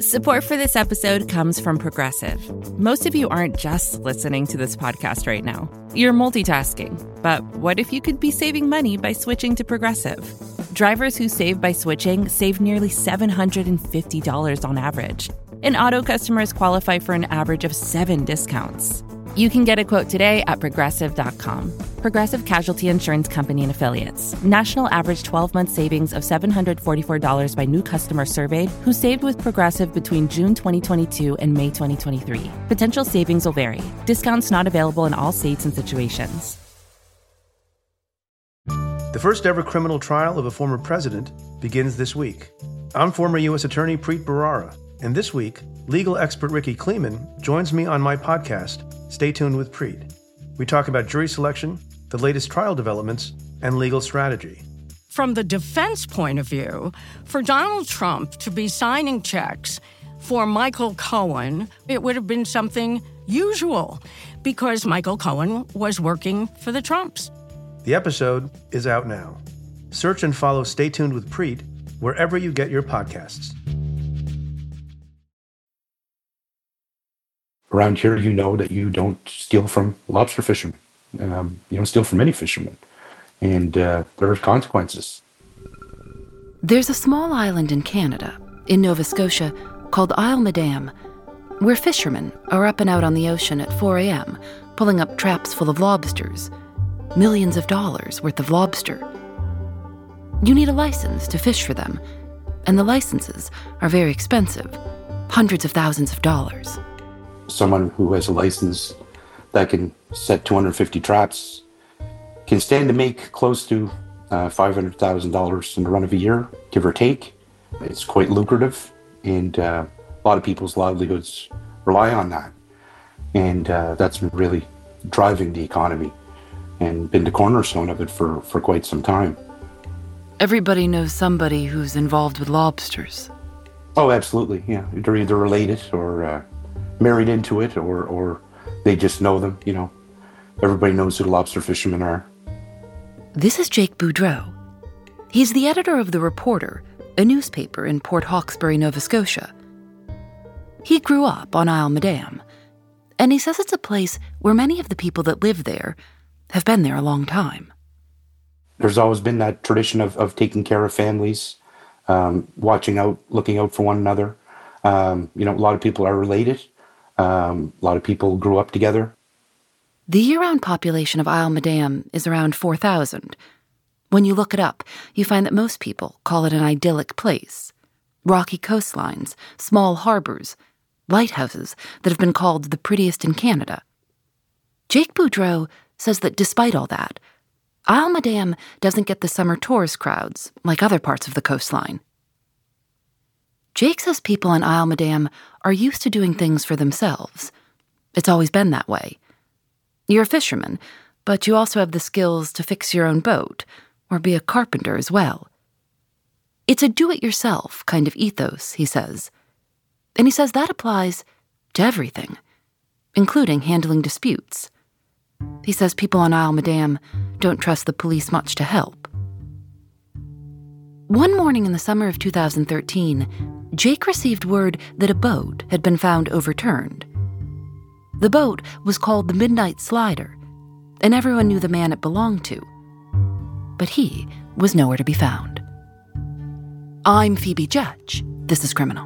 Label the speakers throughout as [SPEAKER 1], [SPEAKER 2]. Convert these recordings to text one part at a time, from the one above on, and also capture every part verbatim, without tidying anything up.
[SPEAKER 1] Support for this episode comes from Progressive. Most of you aren't just listening to this podcast right now. You're multitasking. But what if you could be saving money by switching to Progressive? Drivers who save by switching save nearly seven hundred fifty dollars on average. And auto customers qualify for an average of seven discounts. You can get a quote today at progressive dot com. Progressive Casualty Insurance Company and Affiliates. National average twelve-month savings of seven hundred forty-four dollars by new customer surveyed who saved with Progressive between June twenty twenty-two and May twenty twenty-three. Potential savings will vary. Discounts not available in all states and situations.
[SPEAKER 2] The first ever criminal trial of a former president begins this week. I'm former U S Attorney Preet Bharara, and this week, legal expert Ricky Kleeman joins me on my podcast, Stay Tuned with Preet. We talk about jury selection, the latest trial developments, and legal strategy.
[SPEAKER 3] From the defense point of view, for Donald Trump to be signing checks for Michael Cohen, it would have been something usual because Michael Cohen was working for the Trumps.
[SPEAKER 2] The episode is out now. Search and follow Stay Tuned with Preet wherever you get your podcasts.
[SPEAKER 4] Around here, you know that you don't steal from lobster fishermen. Um, you don't steal from any fishermen. And uh, there are consequences.
[SPEAKER 5] There's a small island in Canada, in Nova Scotia, called Isle Madame, where fishermen are up and out on the ocean at four a.m., pulling up traps full of lobsters. Millions of dollars worth of lobster. You need a license to fish for them, and the licenses are very expensive, hundreds of thousands of dollars.
[SPEAKER 4] Someone who has a license that can set two hundred fifty traps can stand to make close to uh, five hundred thousand dollars in the run of a year, give or take. It's quite lucrative, and uh, a lot of people's livelihoods rely on that. And uh, that's been really driving the economy and been the cornerstone of it for, for quite some time.
[SPEAKER 5] Everybody knows somebody who's involved with lobsters.
[SPEAKER 4] Oh, absolutely, yeah. They're either related or uh, married into it, or, or they just know them, you know. Everybody knows who the lobster fishermen are.
[SPEAKER 5] This is Jake Boudreau. He's the editor of The Reporter, a newspaper in Port Hawkesbury, Nova Scotia. He grew up on Isle Madame, and he says it's a place where many of the people that live there have been there a long time.
[SPEAKER 4] There's always been that tradition of, of taking care of families, um, watching out, looking out for one another. Um, you know, a lot of people are related. Um, a lot of people grew up together.
[SPEAKER 5] The year-round population of Isle Madame is around four thousand. When you look it up, you find that most people call it an idyllic place. Rocky coastlines, small harbors, lighthouses that have been called the prettiest in Canada. Jake Boudreau says that despite all that, Isle Madame doesn't get the summer tourist crowds like other parts of the coastline. Jake says people in Isle Madame are used to doing things for themselves. It's always been that way. You're a fisherman, but you also have the skills to fix your own boat or be a carpenter as well. It's a do-it-yourself kind of ethos, he says. And he says that applies to everything, including handling disputes. He says people on Isle Madame don't trust the police much to help. One morning in the summer of two thousand thirteen, Jake received word that a boat had been found overturned. The boat was called the Midnight Slider, and everyone knew the man it belonged to. But he was nowhere to be found. I'm Phoebe Judge. This is Criminal.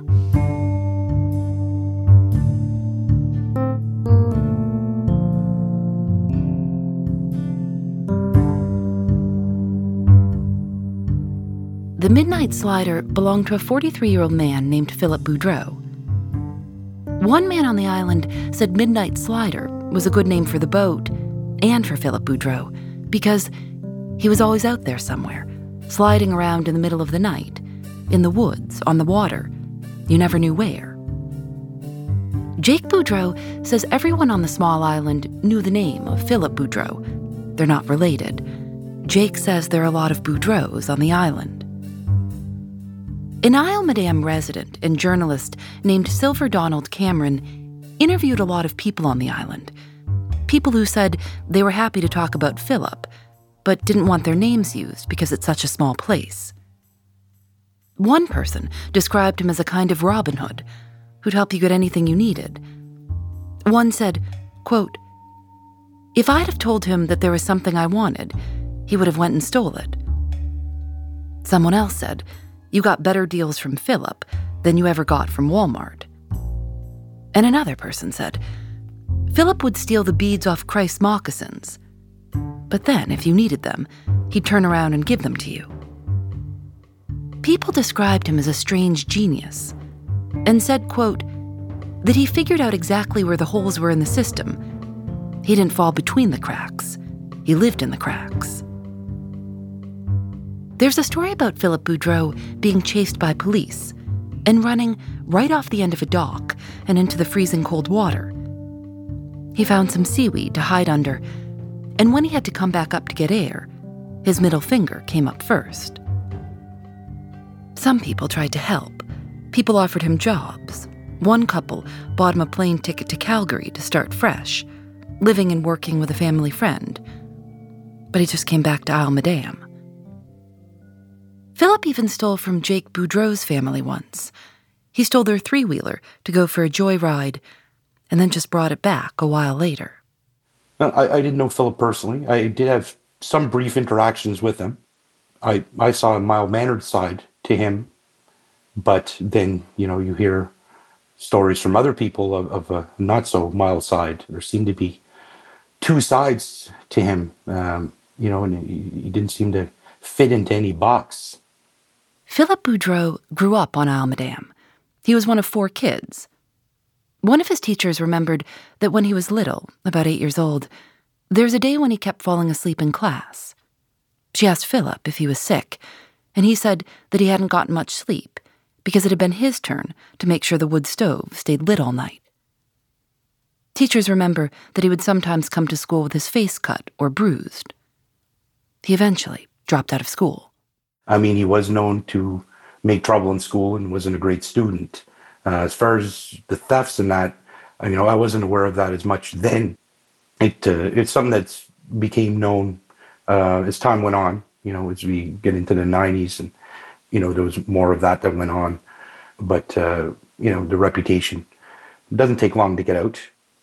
[SPEAKER 5] The Midnight Slider belonged to a forty-three-year-old man named Philip Boudreau. One man on the island said Midnight Slider was a good name for the boat and for Philip Boudreau because he was always out there somewhere, sliding around in the middle of the night, in the woods, on the water. You never knew where. Jake Boudreau says everyone on the small island knew the name of Philip Boudreau. They're not related. Jake says there are a lot of Boudreaux on the island. An Isle Madame resident and journalist named Silver Donald Cameron interviewed a lot of people on the island. People who said they were happy to talk about Philip, but didn't want their names used because it's such a small place. One person described him as a kind of Robin Hood, who'd help you get anything you needed. One said, quote, "If I'd have told him that there was something I wanted, he would have went and stole it." Someone else said, "You got better deals from Philip than you ever got from Walmart." And another person said, "Philip would steal the beads off Christ's moccasins. But then, if you needed them, he'd turn around and give them to you." People described him as a strange genius and said, quote, that he figured out exactly where the holes were in the system. He didn't fall between the cracks. He lived in the cracks. There's a story about Philip Boudreau being chased by police and running right off the end of a dock and into the freezing cold water. He found some seaweed to hide under, and when he had to come back up to get air, his middle finger came up first. Some people tried to help. People offered him jobs. One couple bought him a plane ticket to Calgary to start fresh, living and working with a family friend. But he just came back to Isle Madame. Philip even stole from Jake Boudreau's family once. He stole their three-wheeler to go for a joyride, and then just brought it back a while later.
[SPEAKER 4] I, I didn't know Philip personally. I did have some brief interactions with him. I, I saw a mild-mannered side to him, but then, you know, you hear stories from other people of, of a not-so-mild side. There seemed to be two sides to him, um, you know, and he, he didn't seem to fit into any box.
[SPEAKER 5] Philip Boudreau grew up on Isle Madame. He was one of four kids. One of his teachers remembered that when he was little, about eight years old, there was a day when he kept falling asleep in class. She asked Philip if he was sick, and he said that he hadn't gotten much sleep because it had been his turn to make sure the wood stove stayed lit all night. Teachers remember that he would sometimes come to school with his face cut or bruised. He eventually dropped out of school.
[SPEAKER 4] I mean, he was known to make trouble in school and wasn't a great student. Uh, as far as the thefts and that, you know, I wasn't aware of that as much then. It uh, it's something that's became known uh, as time went on. You know, as we get into the nineties, and you know, there was more of that that went on. But uh, you know, the reputation doesn't take long to get out.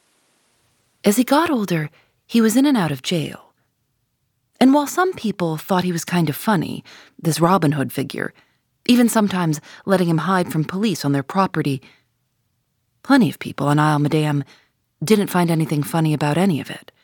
[SPEAKER 5] As he got older, he was in and out of jail. And while some people thought he was kind of funny, this Robin Hood figure, even sometimes letting him hide from police on their property, plenty of people on Isle Madame didn't find anything funny about any of it.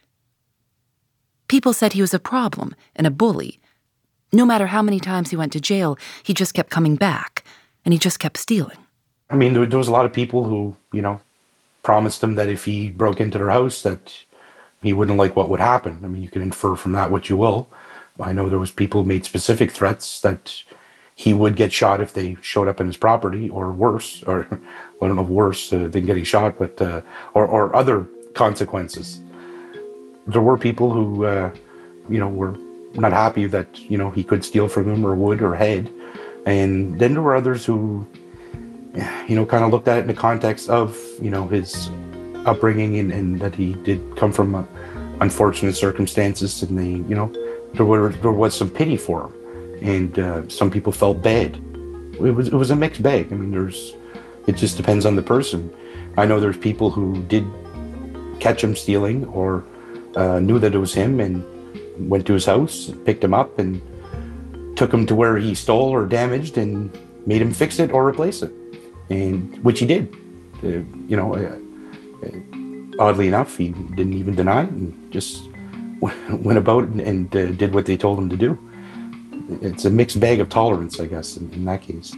[SPEAKER 5] People said he was a problem and a bully. No matter how many times he went to jail, he just kept coming back, and he just kept stealing.
[SPEAKER 4] I mean, there, there was a lot of people who, you know, promised him that if he broke into their house that he wouldn't like what would happen. I mean, you can infer from that what you will. I know there was people who made specific threats that he would get shot if they showed up in his property, or worse, or I don't know if worse uh, than getting shot, but uh, or, or other consequences. There were people who, uh, you know, were not happy that, you know, he could steal from them or would or had. And then there were others who, you know, kind of looked at it in the context of, you know, his upbringing and, and that he did come from uh, unfortunate circumstances, and they, you know, there were there was some pity for him, and uh, some people felt bad. It was it was a mixed bag. I mean, there's it just depends on the person. I know there's people who did catch him stealing or uh, knew that it was him and went to his house, picked him up, and took him to where he stole or damaged and made him fix it or replace it, and which he did. Uh, you know. Uh, Oddly enough, he didn't even deny it and just went about and, and uh, did what they told him to do. It's a mixed bag of tolerance, I guess, in, in that case.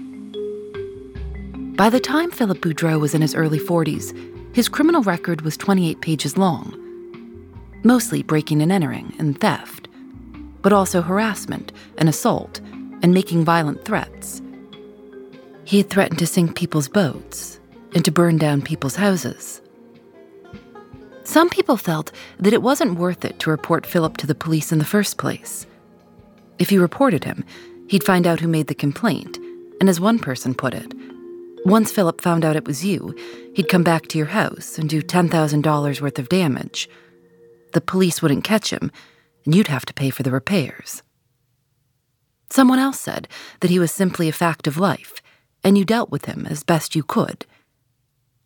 [SPEAKER 5] By the time Philip Boudreau was in his early forties, his criminal record was twenty-eight pages long, mostly breaking and entering and theft, but also harassment and assault and making violent threats. He had threatened to sink people's boats and to burn down people's houses. Some people felt that it wasn't worth it to report Philip to the police in the first place. If you reported him, he'd find out who made the complaint, and as one person put it, once Philip found out it was you, he'd come back to your house and do ten thousand dollars worth of damage. The police wouldn't catch him, and you'd have to pay for the repairs. Someone else said that he was simply a fact of life, and you dealt with him as best you could.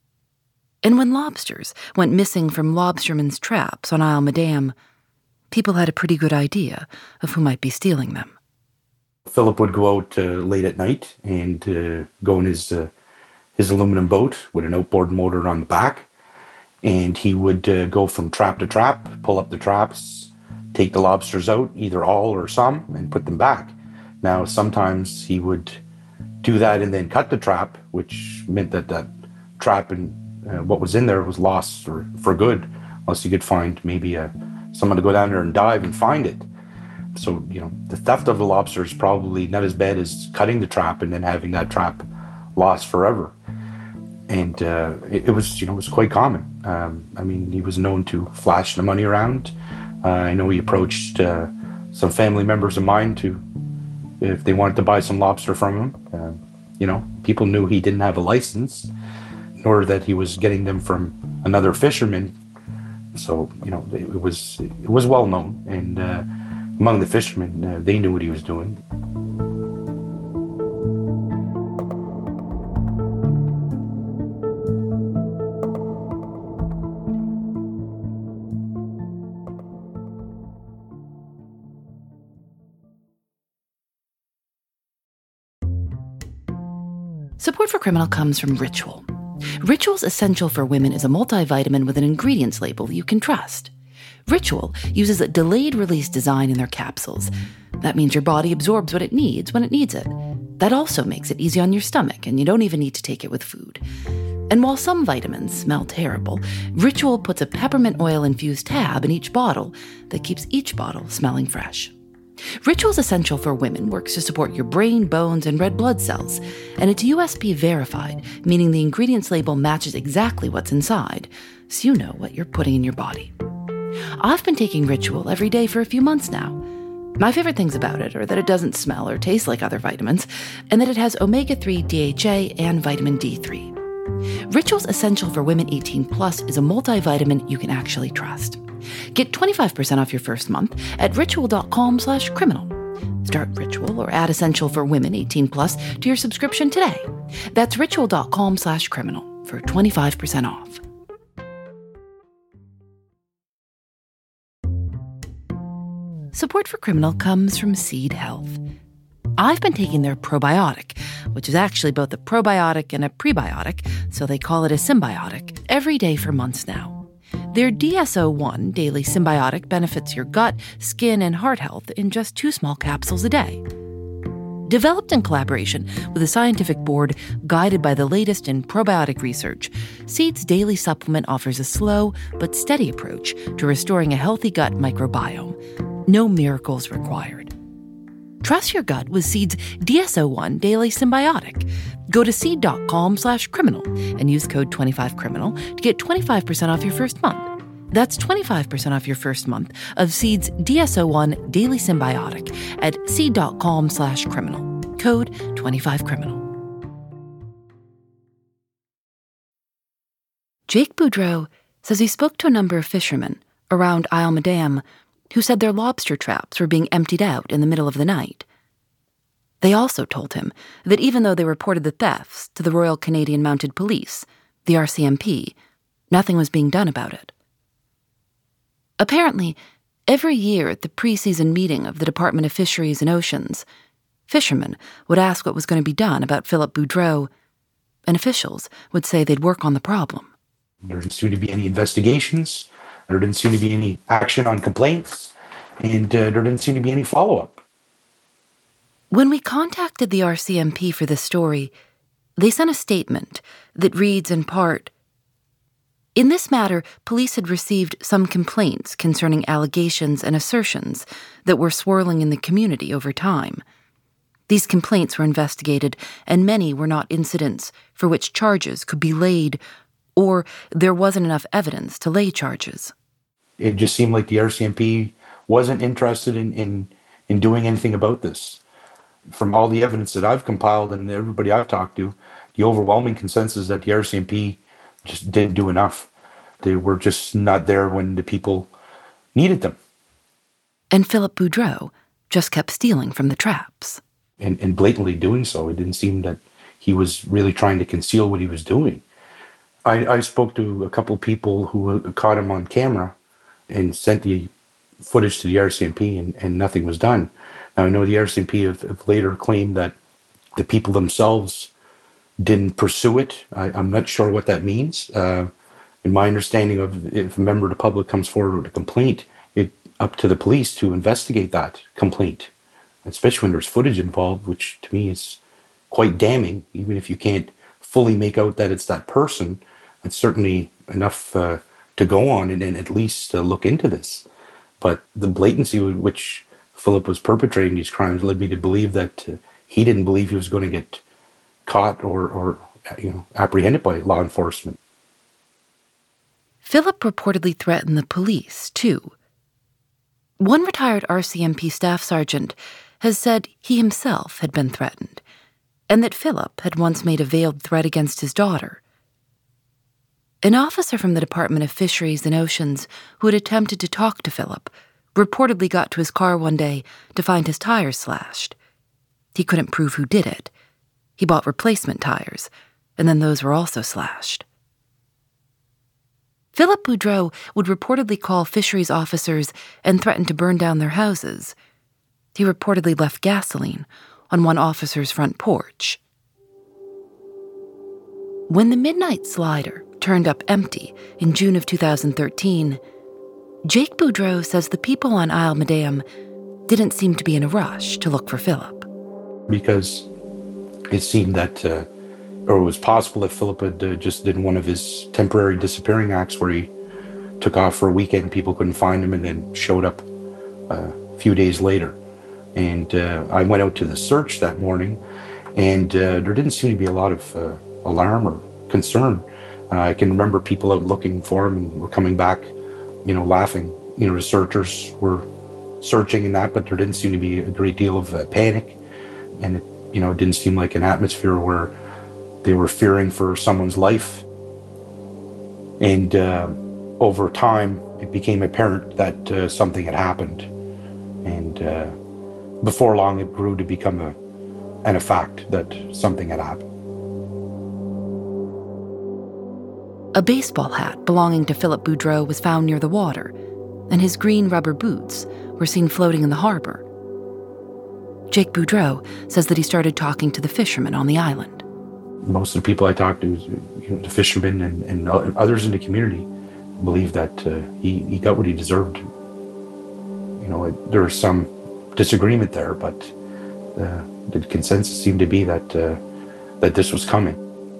[SPEAKER 5] And when lobsters went missing from lobstermen's traps on Isle Madame, people had a pretty good idea of who might be stealing them.
[SPEAKER 4] Philip would go out uh, late at night and uh, go in his uh, his aluminum boat with an outboard motor on the back, and he would uh, go from trap to trap, pull up the traps, take the lobsters out, either all or some, and put them back. Now, sometimes he would do that and then cut the trap, which meant that that trap and uh, what was in there was lost for, for good, unless he could find maybe a, someone to go down there and dive and find it. So, you know, the theft of the lobster is probably not as bad as cutting the trap and then having that trap lost forever. And uh, it, it was, you know, it was quite common. Um, I mean, he was known to flash the money around. Uh, I know he approached uh, some family members of mine to, if they wanted to buy some lobster from him. Uh, you know, people knew he didn't have a license, nor that he was getting them from another fisherman. So, you know, it, it was it was well known, and uh, among the fishermen, uh, they knew what he was doing.
[SPEAKER 5] Support for Criminal comes from Ritual. Ritual's Essential for Women is a multivitamin with an ingredients label you can trust. Ritual uses a delayed-release design in their capsules. That means your body absorbs what it needs when it needs it. That also makes it easy on your stomach, and you don't even need to take it with food. And while some vitamins smell terrible, Ritual puts a peppermint oil-infused tab in each bottle that keeps each bottle smelling fresh. Ritual's Essential for Women works to support your brain, bones, and red blood cells, and it's U S P verified, meaning the ingredients label matches exactly what's inside, so you know what you're putting in your body. I've been taking Ritual every day for a few months now. My favorite things about it are that it doesn't smell or taste like other vitamins, and that it has omega three D H A and vitamin D three. Ritual's Essential for Women eighteen plus is a multivitamin you can actually trust. Get twenty-five percent off your first month at ritual.com slash criminal. Start Ritual or add Essential for Women eighteen plus to your subscription today. That's ritual.com slash criminal for twenty-five percent off. Support for Criminal comes from Seed Health. I've been taking their probiotic, which is actually both a probiotic and a prebiotic, so they call it a symbiotic, every day for months now. Their D S O one Daily Symbiotic benefits your gut, skin, and heart health in just two small capsules a day. Developed in collaboration with a scientific board guided by the latest in probiotic research, Seed's daily supplement offers a slow but steady approach to restoring a healthy gut microbiome. No miracles required. Trust your gut with Seed's D S O one Daily Symbiotic. Go to seed.com slash criminal and use code twenty-five criminal to get twenty-five percent off your first month. That's twenty-five percent off your first month of Seed's D S O one Daily Symbiotic at seed.com slash criminal. Code twenty-five criminal. Jake Boudreau says he spoke to a number of fishermen around Isle Madame who said their lobster traps were being emptied out in the middle of the night. They also told him that even though they reported the thefts to the Royal Canadian Mounted Police, the R C M P, nothing was being done about it. Apparently, every year at the pre-season meeting of the Department of Fisheries and Oceans, fishermen would ask what was going to be done about Philip Boudreau, and officials would say they'd work on the problem.
[SPEAKER 4] There didn't seem to be any investigations. There didn't seem to be any action on complaints, and uh, there didn't seem to be any follow-up.
[SPEAKER 5] When we contacted the R C M P for this story, they sent a statement that reads in part, "In this matter, police had received some complaints concerning allegations and assertions that were swirling in the community over time. These complaints were investigated, and many were not incidents for which charges could be laid, or there wasn't enough evidence to lay charges."
[SPEAKER 4] It just seemed like the R C M P wasn't interested in, in, in doing anything about this. From all the evidence that I've compiled and everybody I've talked to, the overwhelming consensus that the R C M P just didn't do enough. They were just not there when the people needed them.
[SPEAKER 5] And Philip Boudreau just kept stealing from the traps.
[SPEAKER 4] And, and blatantly doing so. It didn't seem that he was really trying to conceal what he was doing. I, I spoke to a couple people who caught him on camera and sent the footage to the R C M P, and, and nothing was done. Now, I know the R C M P have, have later claimed that the people themselves didn't pursue it. I, I'm not sure what that means. Uh, in my understanding of, if a member of the public comes forward with a complaint, it's up to the police to investigate that complaint, especially when there's footage involved, which to me is quite damning. Even if you can't fully make out that it's that person, it's certainly enough uh, to go on and, and at least uh, look into this. But the blatancy with which Philip was perpetrating these crimes led me to believe that uh, he didn't believe he was going to get caught or, or you know, apprehended by law enforcement.
[SPEAKER 5] Philip reportedly threatened the police, too. One retired R C M P staff sergeant has said he himself had been threatened, and that Philip had once made a veiled threat against his daughter. An officer from the Department of Fisheries and Oceans who had attempted to talk to Philip reportedly got to his car one day to find his tires slashed. He couldn't prove who did it. He bought replacement tires, and then those were also slashed. Philip Boudreau would reportedly call fisheries officers and threaten to burn down their houses. He reportedly left gasoline on one officer's front porch. When the Midnight Slider turned up empty in June of two thousand thirteen, Jake Boudreau says the people on Isle Madame didn't seem to be in a rush to look for Philip.
[SPEAKER 4] Because it seemed that, uh, or it was possible that Philip had uh, just did one of his temporary disappearing acts where he took off for a weekend, people couldn't find him, and then showed up uh, a few days later. And uh, I went out to the search that morning, and uh, there didn't seem to be a lot of uh, alarm or concern. Uh, I can remember people out looking for him and were coming back, you know, laughing. You know, the searchers were searching and that, but there didn't seem to be a great deal of uh, panic. And, it, you know, it didn't seem like an atmosphere where they were fearing for someone's life. And uh, over time, it became apparent that uh, something had happened. And uh, before long, it grew to become a, and a fact that something had happened.
[SPEAKER 5] A baseball hat belonging to Philip Boudreau was found near the water, and his green rubber boots were seen floating in the harbor. Jake Boudreau says that he started talking to the fishermen on the island.
[SPEAKER 4] Most of the people I talked to, you know, the fishermen and, and others in the community, believe that uh, he, he got what he deserved. You know, it, there was some disagreement there, but uh, the consensus seemed to be that uh, that this was coming.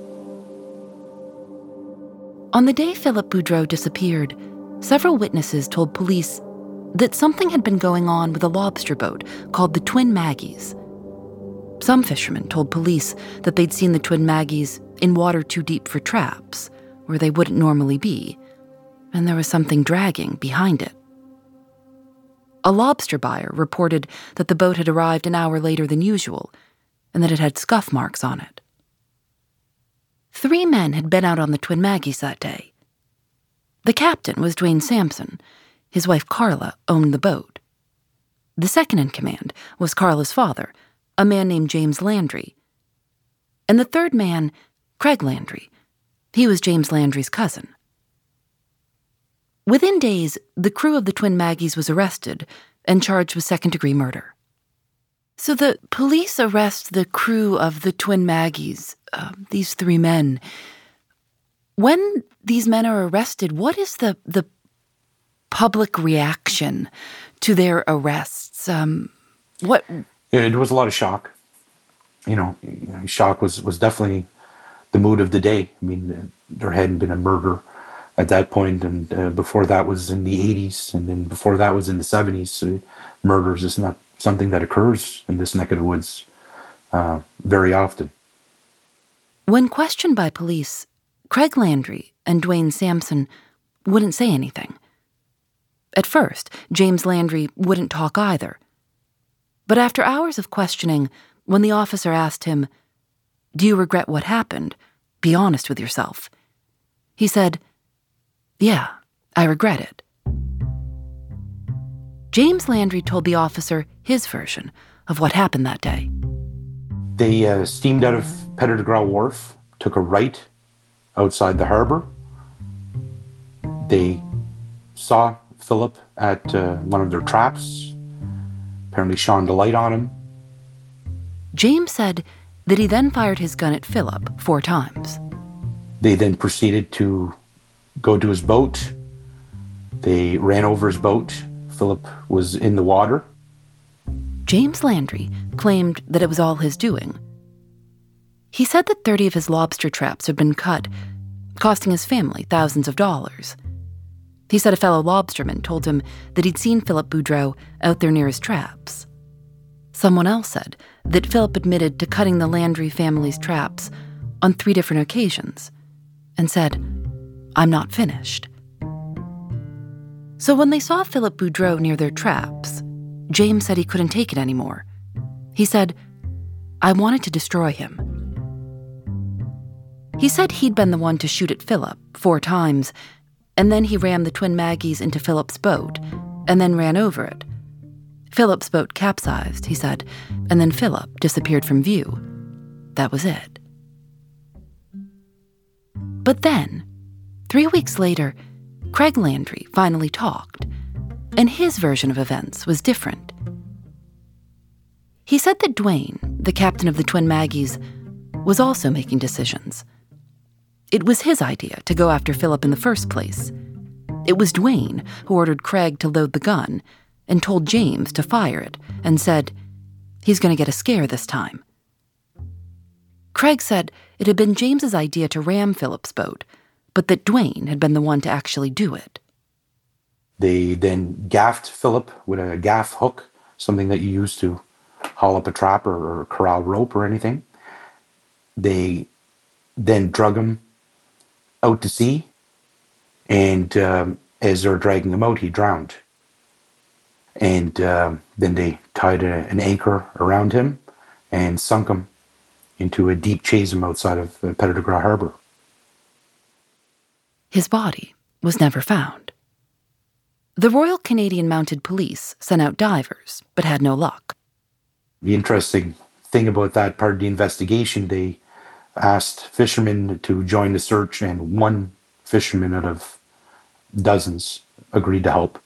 [SPEAKER 5] On the day Philip Boudreau disappeared, several witnesses told police that something had been going on with a lobster boat called the Twin Maggies. Some fishermen told police that they'd seen the Twin Maggies in water too deep for traps, where they wouldn't normally be, and there was something dragging behind it. A lobster buyer reported that the boat had arrived an hour later than usual, and that it had scuff marks on it. Three men had been out on the Twin Maggies that day. The captain was Dwayne Sampson. His wife Carla owned the boat. The second in command was Carla's father, a man named James Landry. And the third man, Craig Landry. He was James Landry's cousin. Within days, the crew of the Twin Maggies was arrested and charged with second-degree murder. So the police arrest the crew of the Twin Maggies, uh, these three men. When these men are arrested, what is the the public reaction to their arrests? Um, what?
[SPEAKER 4] Yeah, there was a lot of shock. You know, shock was, was definitely the mood of the day. I mean, there hadn't been a murder at that point, and uh, before that was in the eighties, and then before that was in the seventies. So murders is not something that occurs in this neck of the woods uh, very often.
[SPEAKER 5] When questioned by police, Craig Landry and Dwayne Sampson wouldn't say anything. At first, James Landry wouldn't talk either. But after hours of questioning, when the officer asked him, "Do you regret what happened? Be honest with yourself," he said, "Yeah, I regret it." James Landry told the officer his version of what happened that day.
[SPEAKER 4] They uh, steamed out of Petit de Gras Wharf, took a right outside the harbor. They saw Philip at uh, one of their traps, apparently shined a light on him.
[SPEAKER 5] James said that he then fired his gun at Philip four times.
[SPEAKER 4] They then proceeded to go to his boat. They ran over his boat. Philip was in the water.
[SPEAKER 5] James Landry claimed that it was all his doing. He said that thirty of his lobster traps had been cut, costing his family thousands of dollars. He said a fellow lobsterman told him that he'd seen Philip Boudreau out there near his traps. Someone else said that Philip admitted to cutting the Landry family's traps on three different occasions and said, "I'm not finished." So when they saw Philip Boudreau near their traps, James said he couldn't take it anymore. He said, "I wanted to destroy him." He said he'd been the one to shoot at Philip four times, and then he rammed the twin Maggies into Philip's boat and then ran over it. Philip's boat capsized, he said, and then Philip disappeared from view. That was it. But then, three weeks later, Craig Landry finally talked, and his version of events was different. He said that Dwayne, the captain of the twin Maggies, was also making decisions. It was his idea to go after Philip in the first place. It was Dwayne who ordered Craig to load the gun and told James to fire it and said, "He's going to get a scare this time." Craig said it had been James's idea to ram Philip's boat, but that Dwayne had been the one to actually do it.
[SPEAKER 4] They then gaffed Philip with a gaff hook, something that you use to haul up a trap or, or corral rope or anything. They then drug him out to sea, and um, as they were dragging him out, he drowned. And um, then they tied a, an anchor around him and sunk him into a deep chasm outside of uh, Petit de Gras Harbor.
[SPEAKER 5] His body was never found. The Royal Canadian Mounted Police sent out divers, but had no luck.
[SPEAKER 4] The interesting thing about that part of the investigation, they asked fishermen to join the search, and one fisherman out of dozens agreed to help.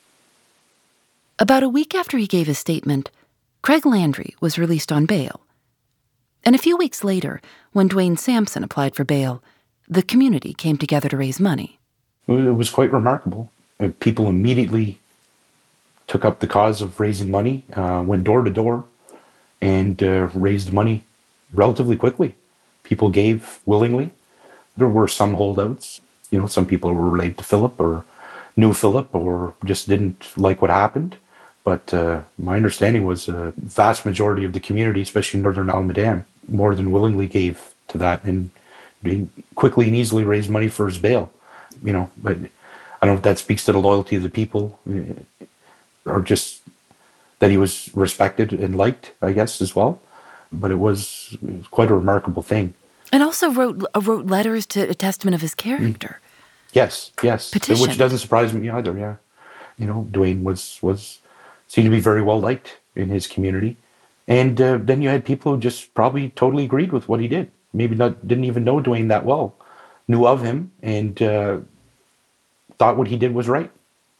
[SPEAKER 5] About a week after he gave his statement, Craig Landry was released on bail. And a few weeks later, when Dwayne Sampson applied for bail, the community came together to raise money.
[SPEAKER 4] It was quite remarkable. People immediately took up the cause of raising money, uh, went door to door, and uh, raised money relatively quickly. People gave willingly. There were some holdouts. You know, some people were related to Philip or knew Philip or just didn't like what happened. But uh, my understanding was a vast majority of the community, especially in Northern Almaden, more than willingly gave to that and quickly and easily raised money for his bail. You know, but I don't know if that speaks to the loyalty of the people or just that he was respected and liked, I guess, as well. But it was, it was quite a remarkable thing.
[SPEAKER 5] And also wrote uh, wrote letters to a testament of his character.
[SPEAKER 4] Mm. Yes, yes.
[SPEAKER 5] Petition.
[SPEAKER 4] Which doesn't surprise me either, yeah. You know, Dwayne was, was seemed to be very well liked in his community. And uh, then you had people who just probably totally agreed with what he did. Maybe not didn't even know Dwayne that well, knew of him, and uh, thought what he did was right.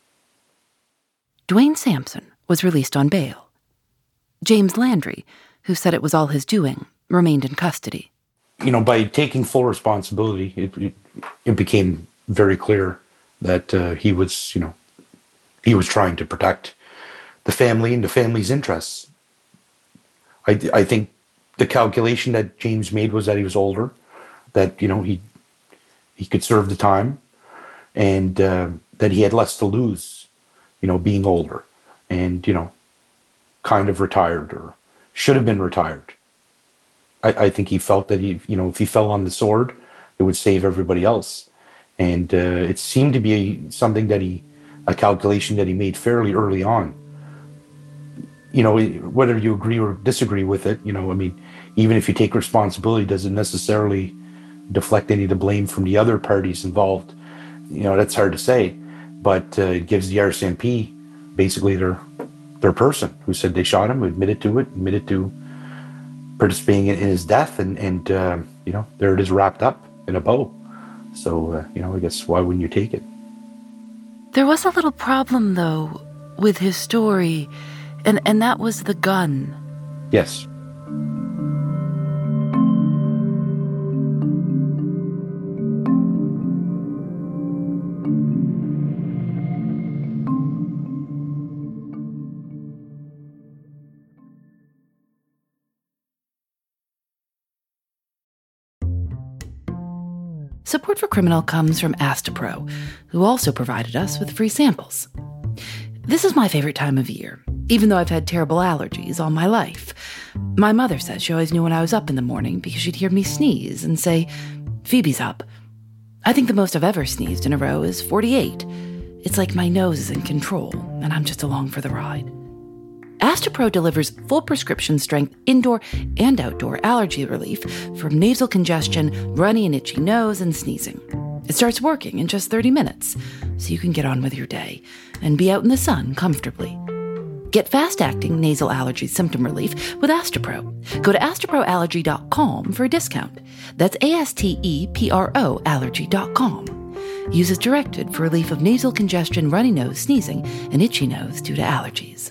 [SPEAKER 5] Dwayne Sampson was released on bail. James Landry, who said it was all his doing, remained in custody.
[SPEAKER 4] You know, by taking full responsibility, it, it, it became very clear that uh, he was, you know, he was trying to protect the family and the family's interests. I, I think the calculation that James made was that he was older, that, you know, he he could serve the time, and uh, that he had less to lose, you know, being older and, you know, kind of retired or should have been retired. I, I think he felt that he, you know, if he fell on the sword, it would save everybody else. And uh, it seemed to be something that he, a calculation that he made fairly early on. You know, whether you agree or disagree with it, you know, I mean, even if you take responsibility, doesn't necessarily deflect any of the blame from the other parties involved. You know, that's hard to say, but uh, it gives the R C M P basically their their person who said they shot him, admitted to it, admitted to participating in his death, and, and uh, you know, there it is wrapped up in a bow. So, uh, you know, I guess why wouldn't you take it?
[SPEAKER 5] There was a little problem, though, with his story, and, and that was the gun.
[SPEAKER 4] Yes.
[SPEAKER 5] Support for Criminal comes from Astepro, who also provided us with free samples. This is my favorite time of year, even though I've had terrible allergies all my life. My mother says she always knew when I was up in the morning because she'd hear me sneeze and say, "Phoebe's up." I think the most I've ever sneezed in a row is forty-eight. It's like my nose is in control, and I'm just along for the ride. Astepro delivers full prescription strength indoor and outdoor allergy relief from nasal congestion, runny and itchy nose, and sneezing. It starts working in just thirty minutes, so you can get on with your day and be out in the sun comfortably. Get fast-acting nasal allergy symptom relief with Astepro. Go to astepro allergy dot com for a discount. That's A S T E P R O allergy dot com. Use as directed for relief of nasal congestion, runny nose, sneezing, and itchy nose due to allergies.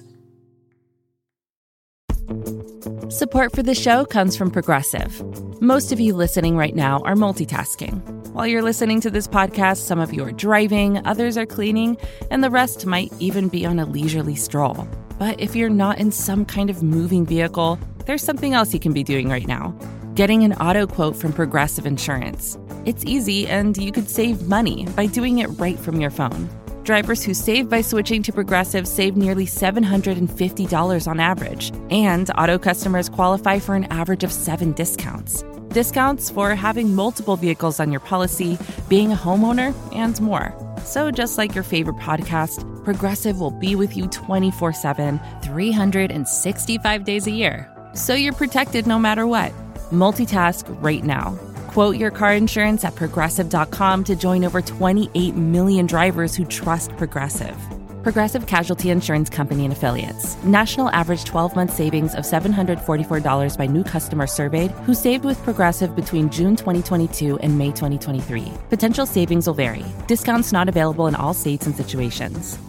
[SPEAKER 1] Support for the show comes from Progressive. Most of you listening right now are multitasking. While you're listening to this podcast, some of you are driving, others are cleaning, and the rest might even be on a leisurely stroll. But if you're not in some kind of moving vehicle, there's something else you can be doing right now. Getting an auto quote from Progressive Insurance. It's easy, and you could save money by doing it right from your phone. Drivers who save by switching to Progressive save nearly seven hundred fifty dollars on average, and auto customers qualify for an average of seven discounts. Discounts for having multiple vehicles on your policy, being a homeowner, and more. So just like your favorite podcast, Progressive will be with you twenty-four seven, three hundred sixty-five days a year. So you're protected no matter what. Multitask right now. Quote your car insurance at progressive dot com to join over twenty-eight million drivers who trust Progressive. Progressive Casualty Insurance Company and Affiliates. National average twelve-month savings of seven hundred forty-four dollars by new customers surveyed who saved with Progressive between June twenty twenty-two and May twenty twenty-three. Potential savings will vary. Discounts not available in all states and situations.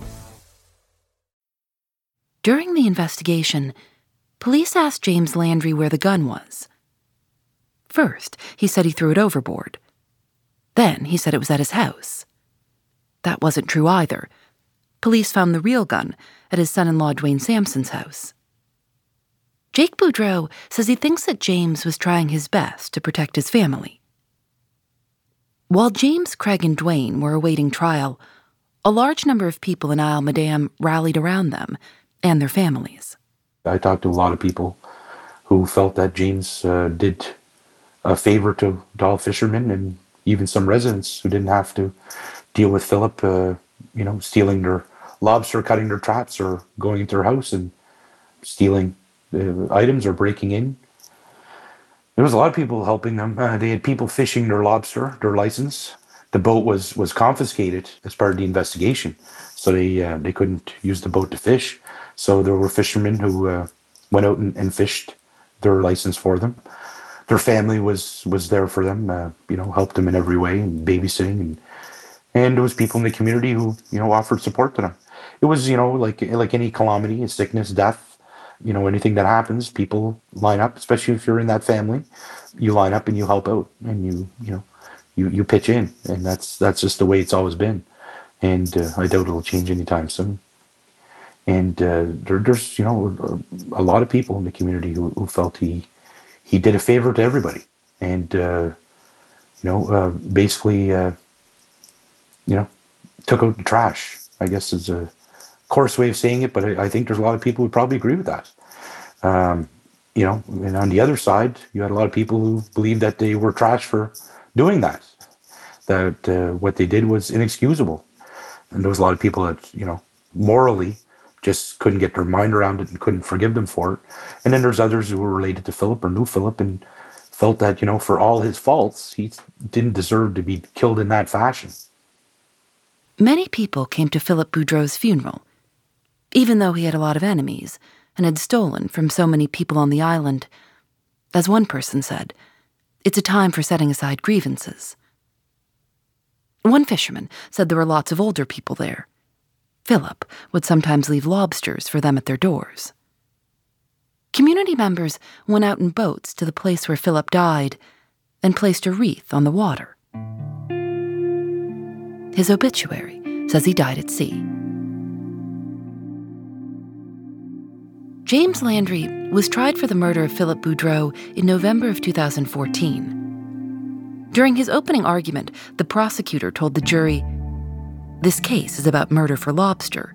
[SPEAKER 5] During the investigation, police asked James Landry where the gun was. First, he said he threw it overboard. Then he said it was at his house. That wasn't true either. Police found the real gun at his son-in-law Dwayne Sampson's house. Jake Boudreau says he thinks that James was trying his best to protect his family. While James, Craig, and Dwayne were awaiting trial, a large number of people in Isle Madame rallied around them and their families.
[SPEAKER 4] I talked to a lot of people who felt that James uh, did a favor to all fishermen, and even some residents who didn't have to deal with Philip, uh, you know, stealing their lobster, cutting their traps, or going into their house and stealing uh, items or breaking in. There was a lot of people helping them. Uh, they had people fishing their lobster, their license. The boat was was confiscated as part of the investigation, so they uh, they couldn't use the boat to fish. So there were fishermen who uh, went out and, and fished their license for them. Their family was was there for them, uh, you know, helped them in every way, and babysitting, and and there was people in the community who, you know, offered support to them. It was, you know, like like any calamity, a sickness, death, you know, anything that happens, people line up, especially if you're in that family, you line up and you help out, and you you know, you you pitch in, and that's that's just the way it's always been, and uh, I doubt it'll change anytime soon. And uh, there, there's, you know, a lot of people in the community who, who felt he. He did a favor to everybody, and uh, you know, uh, basically, uh, you know, took out the trash. I guess is a coarse way of saying it, but I, I think there's a lot of people who probably agree with that. Um, you know, and on the other side, you had a lot of people who believed that they were trash for doing that. That uh, what they did was inexcusable, and there was a lot of people that, you know, morally just couldn't get their mind around it and couldn't forgive them for it. And then there's others who were related to Philip or knew Philip and felt that, you know, for all his faults, he didn't deserve to be killed in that fashion.
[SPEAKER 5] Many people came to Philip Boudreau's funeral, even though he had a lot of enemies and had stolen from so many people on the island. As one person said, it's a time for setting aside grievances. One fisherman said there were lots of older people there. Philip would sometimes leave lobsters for them at their doors. Community members went out in boats to the place where Philip died and placed a wreath on the water. His obituary says he died at sea. James Landry was tried for the murder of Philip Boudreau in November of two thousand fourteen. During his opening argument, the prosecutor told the jury, "This case is about murder for lobster."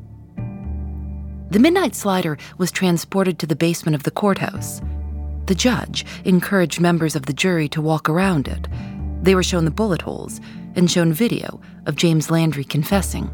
[SPEAKER 5] The Midnight Slider was transported to the basement of the courthouse. The judge encouraged members of the jury to walk around it. They were shown the bullet holes and shown video of James Landry confessing.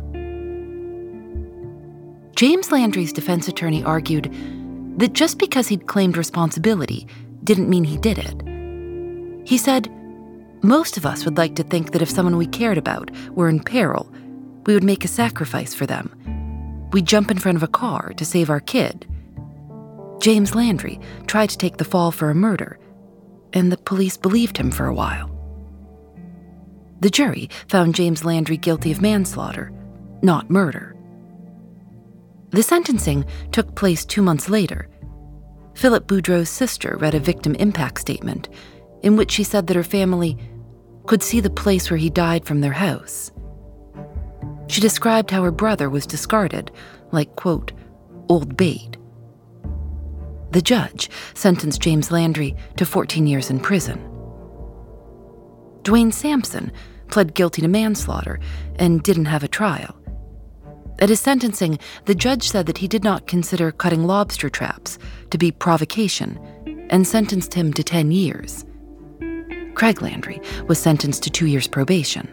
[SPEAKER 5] James Landry's defense attorney argued that just because he'd claimed responsibility didn't mean he did it. He said, "Most of us would like to think that if someone we cared about were in peril, we would make a sacrifice for them. We'd jump in front of a car to save our kid." James Landry tried to take the fall for a murder, and the police believed him for a while. The jury found James Landry guilty of manslaughter, not murder. The sentencing took place two months later. Philip Boudreau's sister read a victim impact statement in which she said that her family could see the place where he died from their house. She described how her brother was discarded, like, quote, old bait. The judge sentenced James Landry to fourteen years in prison. Dwayne Sampson pled guilty to manslaughter and didn't have a trial. At his sentencing, the judge said that he did not consider cutting lobster traps to be provocation and sentenced him to ten years. Craig Landry was sentenced to two years probation.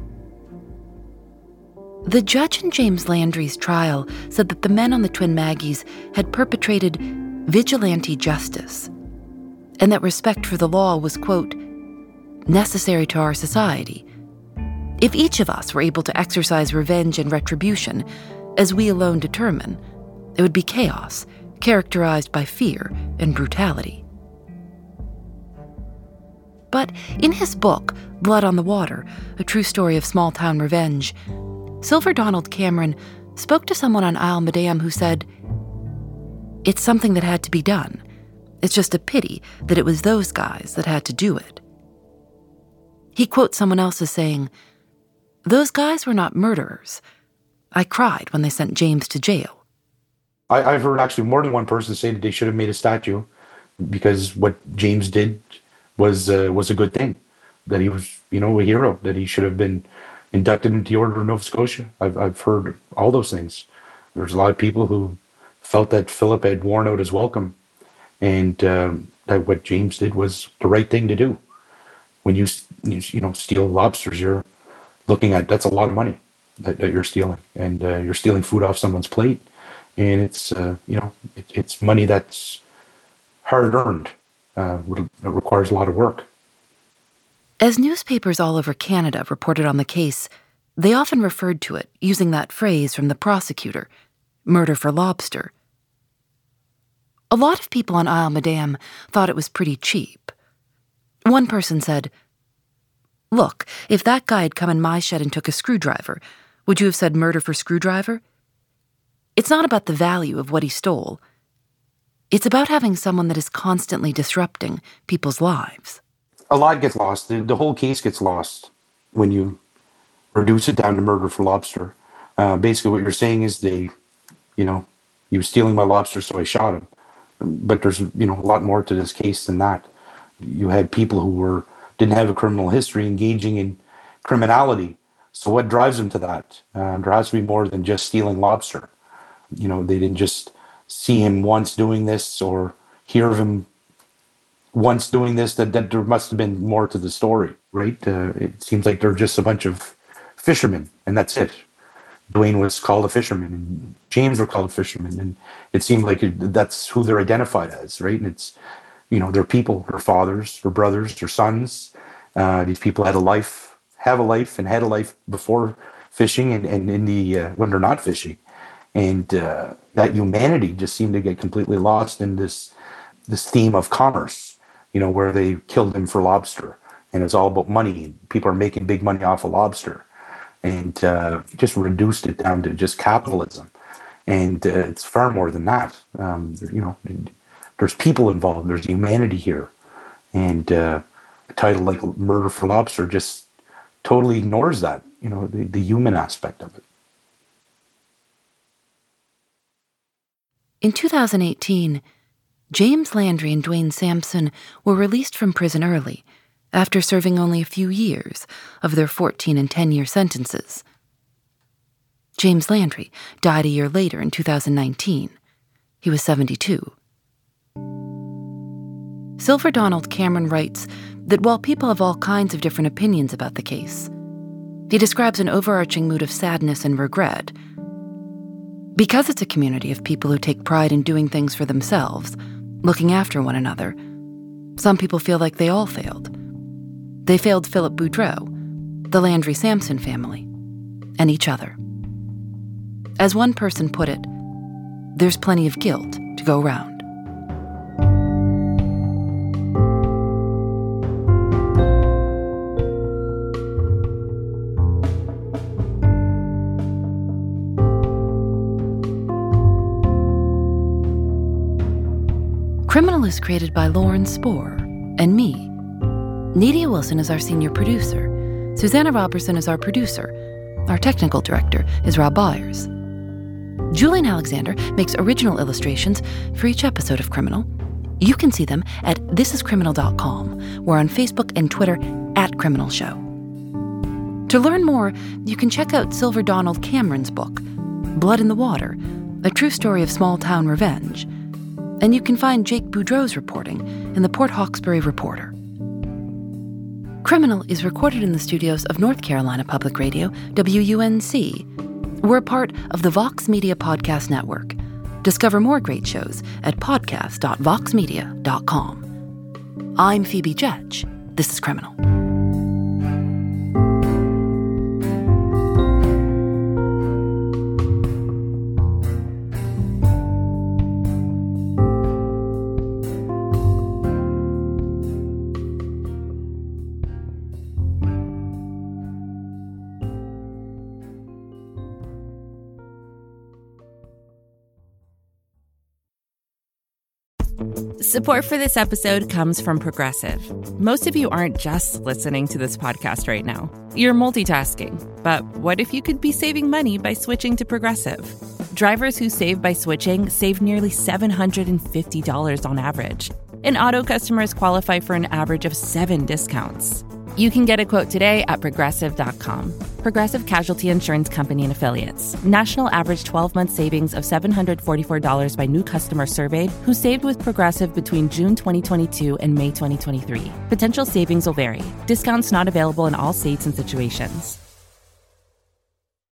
[SPEAKER 5] The judge in James Landry's trial said that the men on the Twin Maggies had perpetrated vigilante justice, and that respect for the law was, quote, necessary to our society. If each of us were able to exercise revenge and retribution, as we alone determine, it would be chaos, characterized by fear and brutality. But in his book, Blood on the Water, A True Story of Small-Town Revenge, Sylver Donald Cameron spoke to someone on Isle Madame who said, "It's something that had to be done. It's just a pity that it was those guys that had to do it." He quotes someone else as saying, "Those guys were not murderers. I cried when they sent James to jail."
[SPEAKER 4] I, I've heard actually more than one person say that they should have made a statue because what James did was uh, was a good thing, that he was, you know, a hero, that he should have been inducted into the Order of Nova Scotia. I've I've heard all those things. There's a lot of people who felt that Philip had worn out his welcome, and um, that what James did was the right thing to do. When you you know steal lobsters, you're looking at, that's a lot of money that, that you're stealing, and uh, you're stealing food off someone's plate, and it's uh, you know it, it's money that's hard earned. Uh, it requires a lot of work.
[SPEAKER 5] As newspapers all over Canada reported on the case, they often referred to it using that phrase from the prosecutor, murder for lobster. A lot of people on Isle Madame thought it was pretty cheap. One person said, "Look, if that guy had come in my shed and took a screwdriver, would you have said murder for screwdriver? It's not about the value of what he stole. It's about having someone that is constantly disrupting people's lives."
[SPEAKER 4] A lot gets lost. The, the whole case gets lost when you reduce it down to murder for lobster. Uh, basically what you're saying is they, you know, he was stealing my lobster, so I shot him. But there's, you know, a lot more to this case than that. You had people who were didn't have a criminal history engaging in criminality. So what drives them to that? Uh, there has to be more than just stealing lobster. You know, they didn't just see him once doing this or hear of him once doing this, that, that there must have been more to the story, right? Uh, it seems like they're just a bunch of fishermen, and that's it. Dwayne was called a fisherman, and James were called fishermen, and it seemed like it, that's who they're identified as, right? And it's, you know, they're people, their fathers, their brothers, their sons. Uh, these people had a life, have a life, and had a life before fishing, and, and in the uh, when they're not fishing, and uh, that humanity just seemed to get completely lost in this this theme of commerce. You know, where they killed him for lobster, and it's all about money. People are making big money off of lobster, and uh, just reduced it down to just capitalism. And uh, it's far more than that. Um, you know, there's people involved. There's humanity here, and uh, a title like "Murder for Lobster" just totally ignores that. You know, the, the human aspect of it.
[SPEAKER 5] In two thousand eighteen, James Landry and Dwayne Sampson were released from prison early after serving only a few years of their fourteen and ten-year sentences. James Landry died a year later in two thousand nineteen. He was seventy-two. Silver Donald Cameron writes that while people have all kinds of different opinions about the case, he describes an overarching mood of sadness and regret. Because it's a community of people who take pride in doing things for themselves, looking after one another, some people feel like they all failed. They failed Philip Boudreau, the Landry Sampson family, and each other. As one person put it, there's plenty of guilt to go round. Criminal is created by Lauren Spohr and me. Nadia Wilson is our senior producer. Susanna Robertson is our producer. Our technical director is Rob Byers. Julian Alexander makes original illustrations for each episode of Criminal. You can see them at this is criminal dot com. We're on Facebook and Twitter at Criminal Show. To learn more, you can check out Silver Donald Cameron's book, Blood in the Water, a true story of small-town revenge. And you can find Jake Boudreau's reporting in the Port Hawkesbury Reporter. Criminal is recorded in the studios of North Carolina Public Radio, W U N C. We're part of the Vox Media Podcast Network. Discover more great shows at podcast dot vox media dot com. I'm Phoebe Judge. This is Criminal.
[SPEAKER 1] Support for this episode comes from Progressive. Most of you aren't just listening to this podcast right now. You're multitasking. But what if you could be saving money by switching to Progressive? Drivers who save by switching save nearly seven hundred fifty dollars on average. And auto customers qualify for an average of seven discounts. You can get a quote today at progressive dot com. Progressive Casualty Insurance Company and Affiliates. National average twelve-month savings of seven hundred forty-four dollars by new customers surveyed who saved with Progressive between June twenty twenty-two and May twenty twenty-three. Potential savings will vary. Discounts not available in all states and situations.